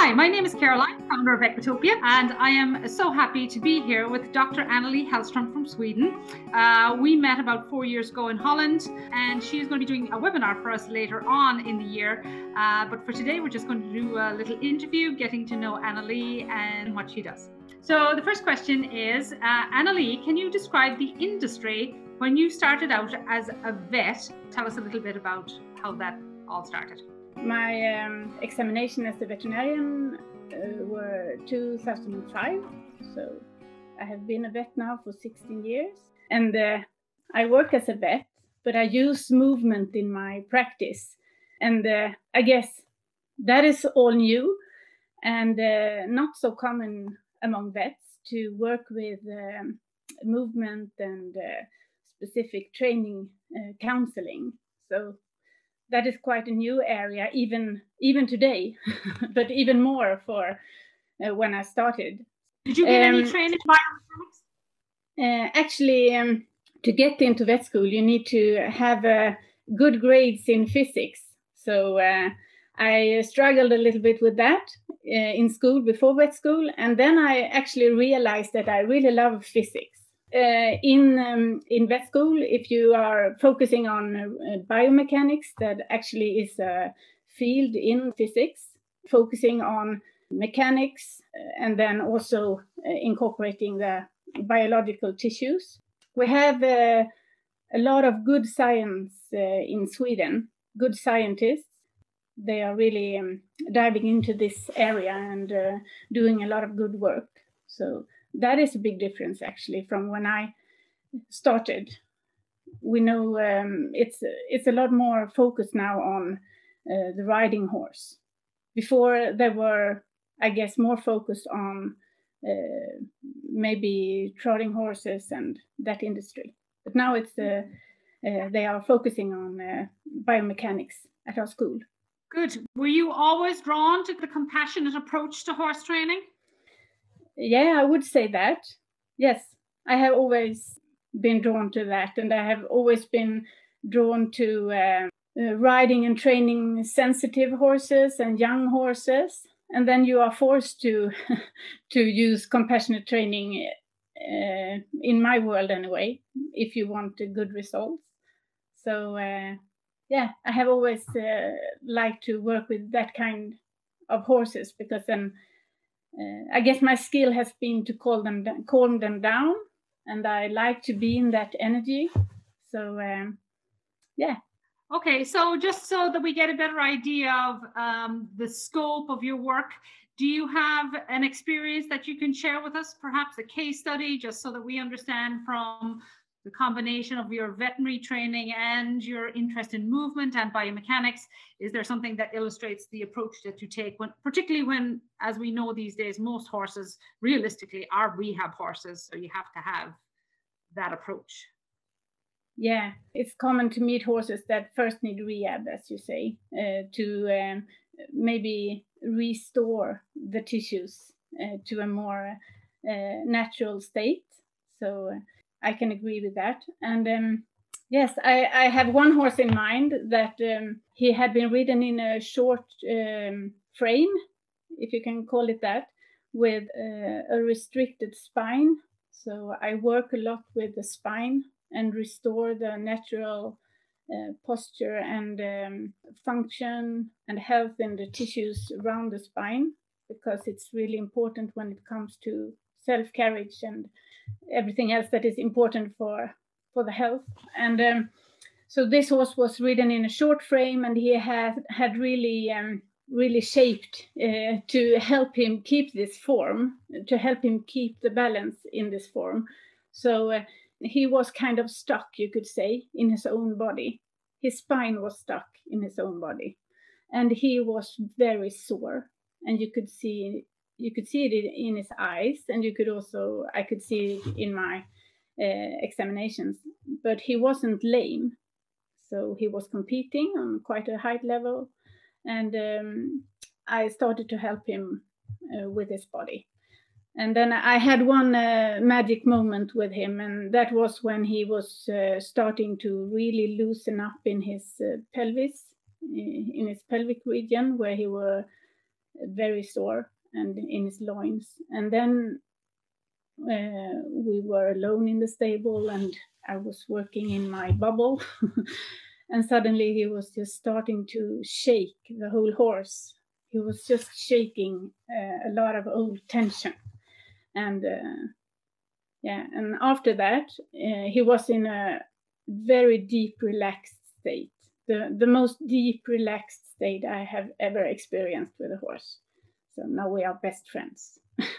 Hi, my name is Caroline, founder of Equitopia, and I am so happy to be here with Dr. Annelie Hellstrom from Sweden. We met about 4 years ago in Holland, and she is going to be doing a webinar for us later on in the year. But for today, we're just going to do a little interview, getting to know Annelie and what she does. So the first question is, Annelie, can you describe the industry when you started out as a vet? Tell us a little bit about how that all started. My examination as a veterinarian were 2005, so I have been a vet now for 16 years. And I work as a vet, but I use movement in my practice. And I guess that is all new and not so common among vets to work with movement and specific training counseling. So that is quite a new area, even today, but even more for when I started. Did you get any training in biomechanics? Actually, to get into vet school, you need to have good grades in physics. So I struggled a little bit with that in school before vet school. And then I actually realized that I really love physics. In vet school, if you are focusing on biomechanics, that actually is a field in physics, focusing on mechanics and then also incorporating the biological tissues. We have a lot of good science in Sweden, good scientists. They are really diving into this area and doing a lot of good work. So that is a big difference, actually, from when I started. We know it's a lot more focused now on the riding horse. Before, there were, I guess, more focused on maybe trotting horses and that industry. But now it's they are focusing on biomechanics at our school. Good. Were you always drawn to the compassionate approach to horse training? Yeah, I would say that. Yes, I have always been drawn to that, and I have always been drawn to riding and training sensitive horses and young horses. And then you are forced to use compassionate training in my world anyway, if you want good results. So yeah, I have always liked to work with that kind of horses, because then I guess my skill has been to calm them down, and I like to be in that energy. So, yeah. Okay, so just so that we get a better idea of the scope of your work, do you have an experience that you can share with us, perhaps a case study, just so that we understand from the combination of your veterinary training and your interest in movement and biomechanics? Is there something that illustrates the approach that you take, particularly when, as we know these days, most horses realistically are rehab horses, so you have to have that approach? Yeah, it's common to meet horses that first need rehab, as you say, to maybe restore the tissues to a more natural state. So I can agree with that. And yes, I have one horse in mind that he had been ridden in a short frame, if you can call it that, with a restricted spine. So I work a lot with the spine and restore the natural posture and function and health in the tissues around the spine, because it's really important when it comes to self-carriage and everything else that is important for the health. And so this horse was ridden in a short frame, and he had really shaped to help him keep this form, to help him keep the balance in this form. So he was kind of stuck, you could say, in his own body. His spine was stuck in his own body, and he was very sore, and you could see it in his eyes, and I could see it in my examinations. But he wasn't lame, so he was competing on quite a high level, and I started to help him with his body. And then I had one magic moment with him, and that was when he was starting to really loosen up in his pelvis, in his pelvic region, where he were very sore and in his loins. And then we were alone in the stable, and I was working in my bubble. And suddenly he was just starting to shake the whole horse. He was just shaking a lot of old tension. And and after that, he was in a very deep, relaxed state. The most deep, relaxed state I have ever experienced with a horse. So now we are best friends.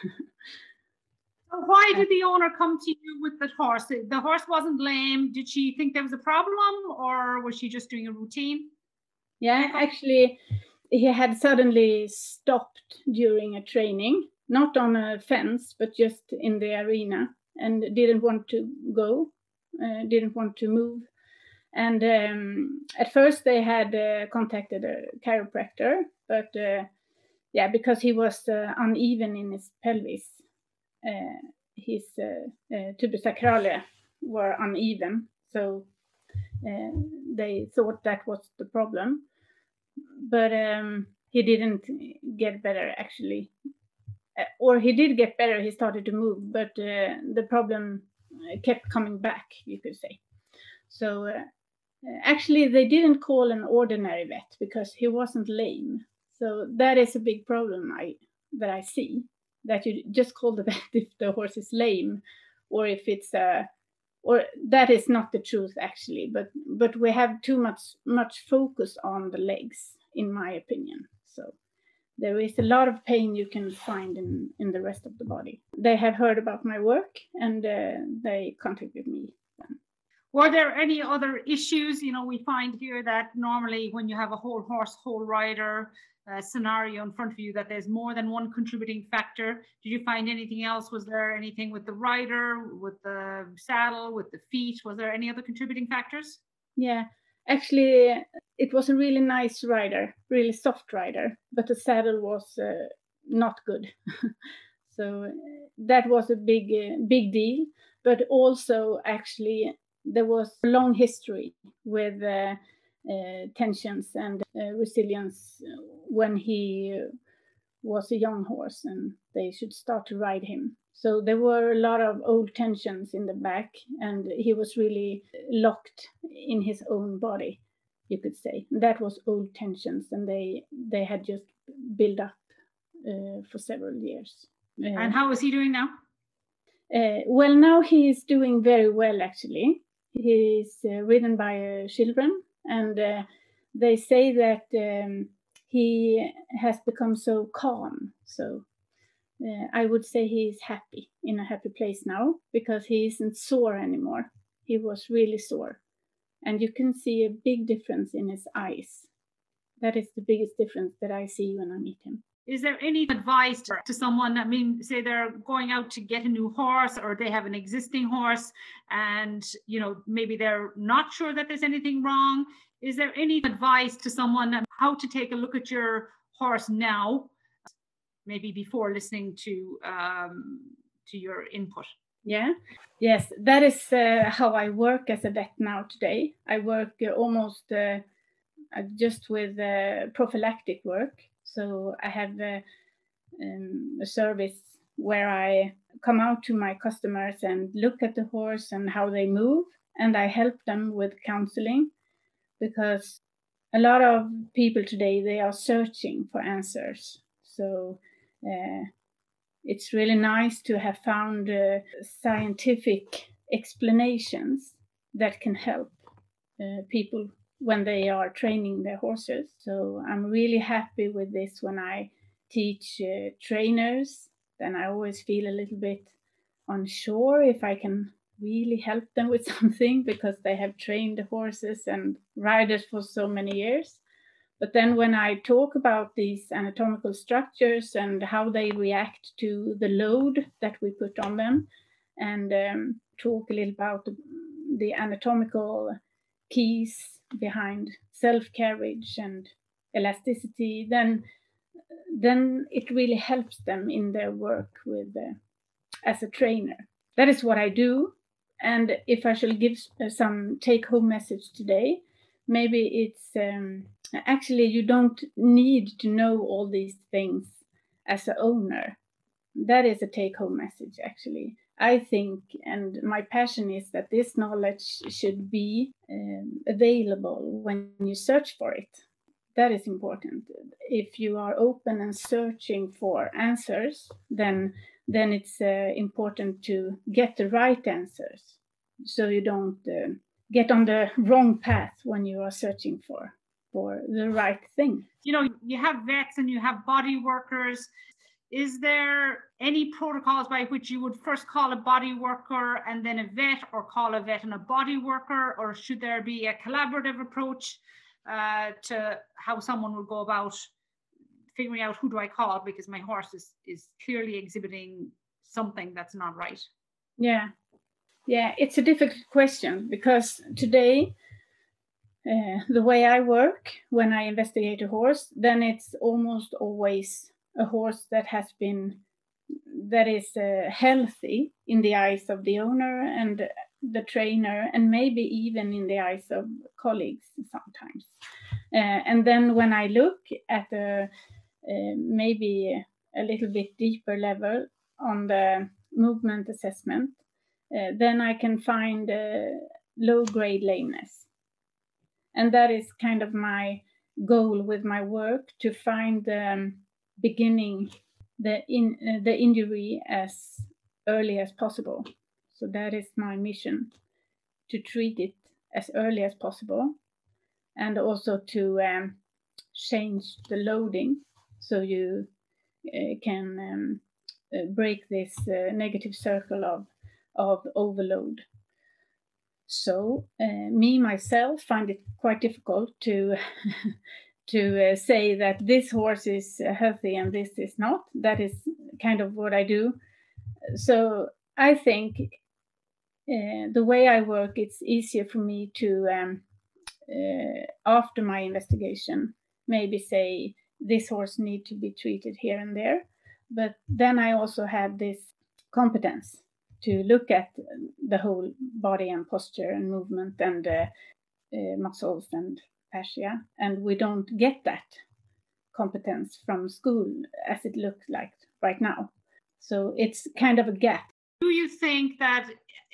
Why did the owner come to you with the horse? The horse wasn't lame. Did she think there was a problem, or was she just doing a routine? Yeah, actually, he had suddenly stopped during a training, not on a fence, but just in the arena, and didn't want to go, didn't want to move. And at first they had contacted a chiropractor, but because he was uneven in his pelvis. His tubus sacrale were uneven, so they thought that was the problem. But he didn't get better, actually. Or he did get better, he started to move, but the problem kept coming back, you could say. So actually, they didn't call an ordinary vet because he wasn't lame. So that is a big problem that I see. That you just call the vet if the horse is lame, or if it's or that is not the truth, actually. But we have too much focus on the legs, in my opinion. So there is a lot of pain you can find in the rest of the body. They have heard about my work, and they contacted me then. Were there any other issues? We find here that normally when you have a whole horse, whole rider scenario in front of you, that there's more than one contributing factor. Did you find anything else? Was there anything with the rider, with the saddle, with the feet? Was there any other contributing factors? Yeah, actually, it was a really nice rider, really soft rider, but the saddle was not good. So that was a big deal. But also, actually, there was a long history with tensions and resilience when he was a young horse and they should start to ride him. So there were a lot of old tensions in the back, and he was really locked in his own body, you could say. That was old tensions, and they had just built up for several years. And how is he doing now? Well, now he is doing very well, actually. He is ridden by children, and they say that he has become so calm. So I would say he is happy, in a happy place now, because he isn't sore anymore. He was really sore. And you can see a big difference in his eyes. That is the biggest difference that I see when I meet him. Is there any advice to someone? I mean, say they're going out to get a new horse, or they have an existing horse, and maybe they're not sure that there's anything wrong. Is there any advice to someone how to take a look at your horse now, maybe before listening to your input? Yes, that is how I work as a vet now today. I work almost just with prophylactic work. So I have a service where I come out to my customers and look at the horse and how they move, and I help them with counseling, because a lot of people today, they are searching for answers. So it's really nice to have found scientific explanations that can help people when they are training their horses. So I'm really happy with this when I teach trainers. Then I always feel a little bit unsure if I can really help them with something, because they have trained the horses and riders for so many years. But then when I talk about these anatomical structures and how they react to the load that we put on them, and talk a little about the anatomical keys behind self-carriage and elasticity, then it really helps them in their work with as a trainer. That is what I do. And if I shall give some take-home message today, maybe it's actually you don't need to know all these things as an owner. That is a take-home message, actually. I think, and my passion is that this knowledge should be available when you search for it. That is important. If you are open and searching for answers, then it's important to get the right answers, so you don't get on the wrong path when you are searching for the right thing. You know, you have vets and you have body workers. Is there any protocols by which you would first call a body worker and then a vet, or call a vet and a body worker, or should there be a collaborative approach to how someone would go about figuring out who do I call because my horse is clearly exhibiting something that's not right? Yeah, it's a difficult question, because today the way I work when I investigate a horse, then it's almost always a horse that is healthy in the eyes of the owner and the trainer, and maybe even in the eyes of colleagues sometimes. And then when I look at maybe a little bit deeper level on the movement assessment, then I can find low-grade lameness. And that is kind of my goal with my work, to find beginning the injury as early as possible. So that is my mission, to treat it as early as possible, and also to change the loading so you can break this negative circle of overload. So me myself find it quite difficult to to say that this horse is healthy and this is not. That is kind of what I do. So I think the way I work, it's easier for me to after my investigation maybe say this horse need to be treated here and there, but then I also have this competence to look at the whole body and posture and movement and muscles and fascia, and we don't get that competence from school as it looks like right now. So it's kind of a gap. Do you think that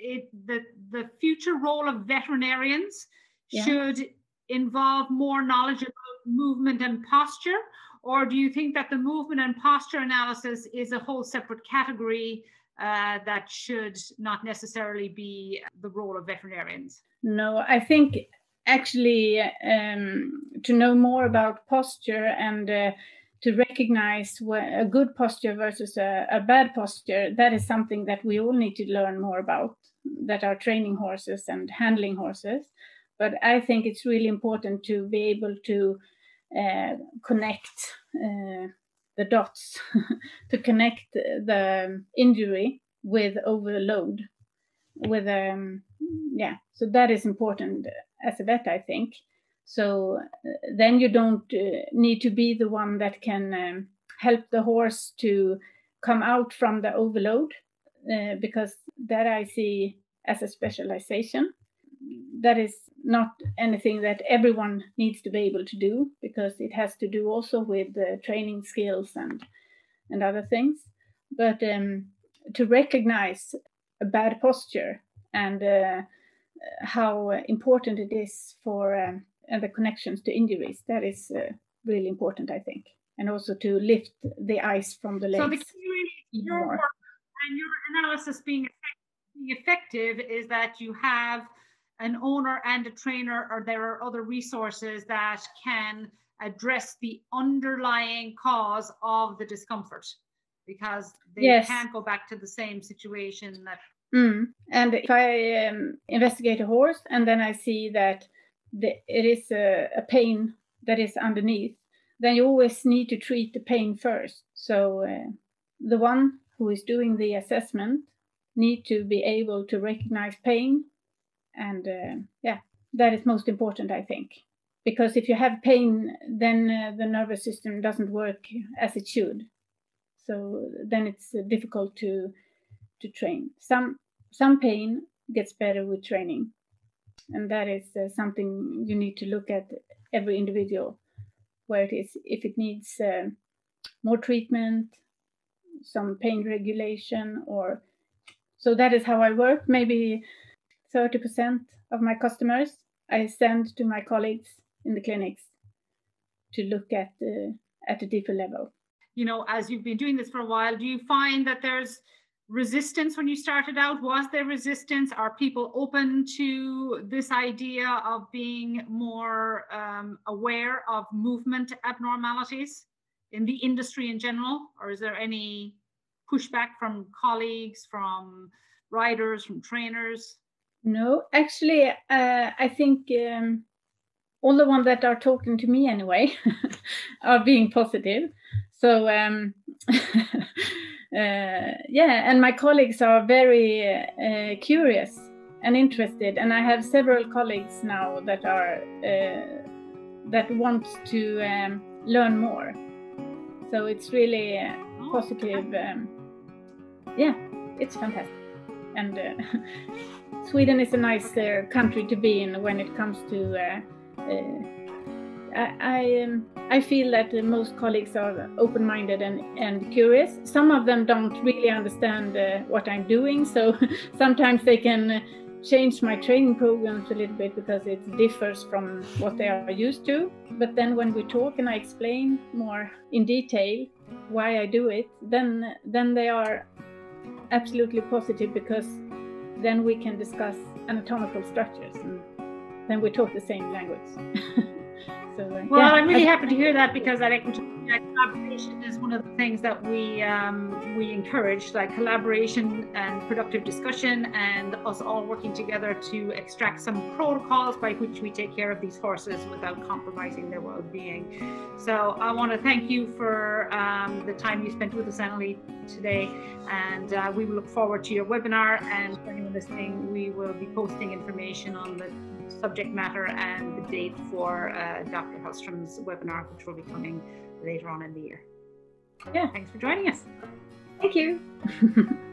the future role of veterinarians should involve more knowledge about movement and posture, or do you think that the movement and posture analysis is a whole separate category that should not necessarily be the role of veterinarians? No, I think actually to know more about posture and to recognize a good posture versus a bad posture, that is something that we all need to learn more about, that are training horses and handling horses. But I think it's really important to be able to connect the dots, to connect the injury with overload, with so that is important as a vet, I think. So then you don't need to be the one that can help the horse to come out from the overload, because that I see as a specialization. That is not anything that everyone needs to be able to do, because it has to do also with training skills and other things. But to recognize a bad posture and how important it is for and the connections to injuries, that is really important, I think. And also to lift the ice from the legs. So the key really, your work and your analysis being effective is that you have an owner and a trainer, or there are other resources that can address the underlying cause of the discomfort, because they can't go back to the same situation that. And if I investigate a horse and then I see that it is a pain that is underneath, then you always need to treat the pain first. So the one who is doing the assessment need to be able to recognize pain. And that is most important, I think. Because if you have pain, then the nervous system doesn't work as it should. So then it's difficult to train. Some pain gets better with training. And that is something you need to look at every individual, where it is, if it needs more treatment, some pain regulation, or so that is how I work. Maybe 30% of my customers I send to my colleagues in the clinics to look at a deeper level. You know, as you've been doing this for a while, do you find that there's resistance when you started out? Was there resistance? Are people open to this idea of being more aware of movement abnormalities in the industry in general? Or is there any pushback from colleagues, from riders, from trainers? No, actually, I think all the ones that are talking to me anyway are being positive. So yeah, and my colleagues are very curious and interested, and I have several colleagues now that are that want to learn more. So it's really positive. Yeah, it's fantastic, and Sweden is a nice country to be in when it comes to. I feel that most colleagues are open-minded and curious. Some of them don't really understand what I'm doing, so sometimes they can change my training programs a little bit because it differs from what they are used to. But then when we talk and I explain more in detail why I do it, then they are absolutely positive, because then we can discuss anatomical structures and then we talk the same language. So, well, yeah, I'm really happy to hear that, because I think collaboration is one of the things that we encourage, like collaboration and productive discussion, and us all working together to extract some protocols by which we take care of these horses without compromising their well-being. So I want to thank you for the time you spent with us, Annalie, today, and we will look forward to your webinar, and for anyone listening, we will be posting information on the subject matter and the date for Dr. Hellström's webinar, which will be coming later on in the year. Yeah. Thanks for joining us. Thank you.